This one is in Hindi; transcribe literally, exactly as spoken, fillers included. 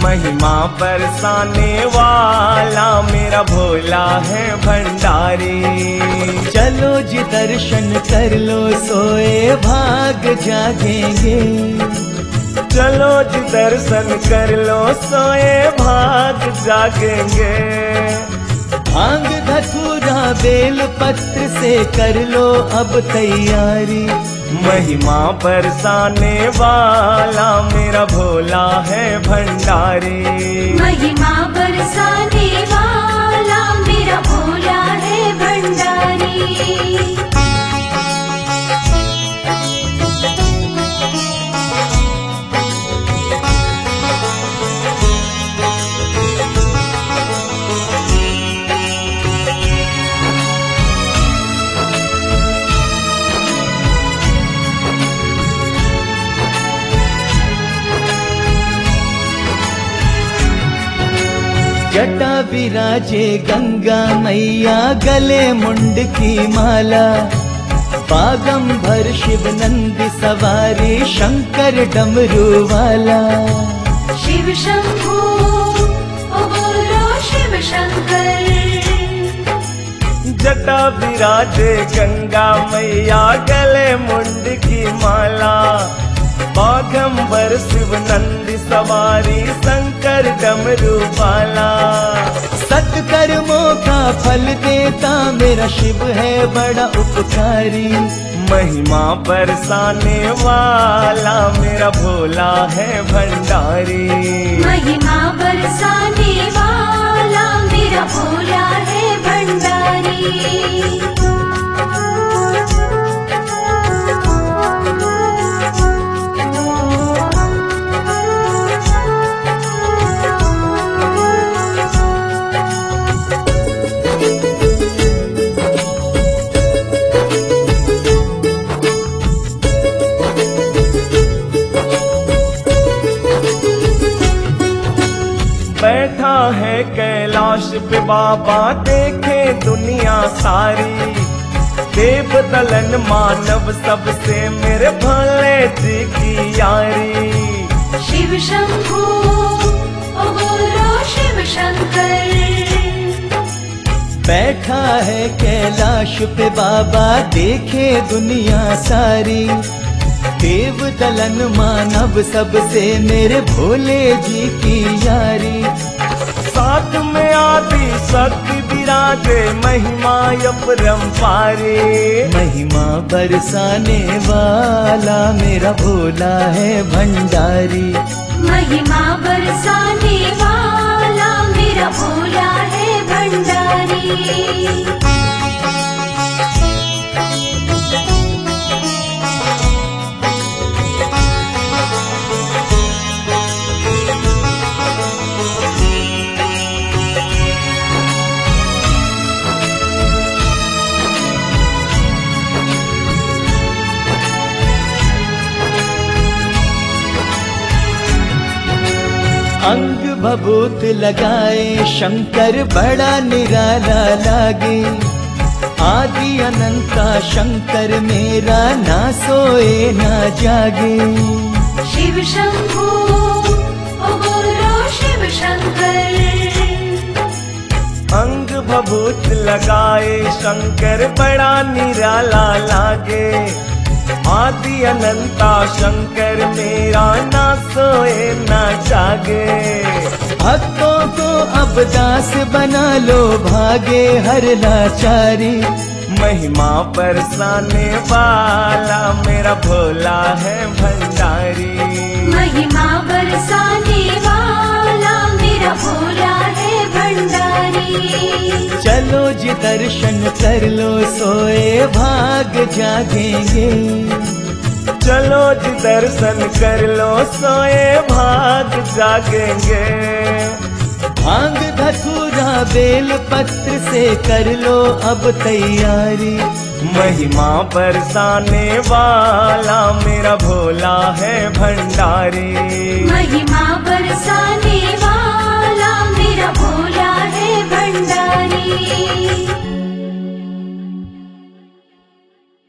महिमा बरसाने वाला मेरा भोला है भंडारी। चलो जी दर्शन कर लो सोए भाग जागेंगे। चलो जी दर्शन कर लो सोए भाग जागेंगे। भांग धतूरा बेल पत्र से कर लो अब तैयारी। महिमा बरसाने वाला मेरा भोला है भंडारी। महिमा बरसाने वाला मेरा भोला है भंडारी। जटा विराजे गंगा मैया गले मुंड की माला। बागंबर शिव नंदी सवारी शंकर डमरू वाला। शिव शंभू ओ बोलो शिव शंकर। जटा विराजे गंगा मैया गले मुंड की माला। बागंबर शिव नंदी सवारी शंकर डमरू वाला। सत्कर्मों का फल देता मेरा शिव है बड़ा उपकारी। महिमा बरसाने वाला मेरा भोला है भंडारी। महिमा बरसाने वाला मेरा भोला है भंडारी। बैठा है कैलाश पे बाबा देखे दुनिया सारी। देव दलन मानव सबसे मेरे भोले जी की यारी। शिव शंभू ओ बोलो शिव शंकर। बैठा है कैलाश पे बाबा देखे दुनिया सारी। देव दलन मानव सबसे मेरे भोले जी की यारी। साथ में आदि शक्ति विराजे महिमा अपरंपारी। महिमा बरसाने वाला मेरा भोला है भंडारी। महिमा बरसाने वाला मेरा भोला है भंडारी। अंग भभूत लगाए शंकर बड़ा निराला लागे। आदि अनंता शंकर मेरा ना सोए ना जागे। शिव शंभू ओ बोलो शिव शंकर। अंग भभूत लगाए शंकर बड़ा निराला लागे। आदि अनंता शंकर मेरा ना सोए ना जागे। भक्तों को अब दास बना लो भागे हर लाचारी। महिमा बरसाने वाला मेरा भोला है भंडारी। महिमा बरसाने वाला मेरा भोला है भंडारी। चलो जी दर्शन कर लो सोए भाग जागेंगे। चलो जी दर्शन कर लो सोए भाग जागेंगे। भांग धतूरा बेल पत्र से कर लो अब तैयारी। महिमा बरसाने वाला मेरा भोला है भंडारी। महिमा बरसाने वाला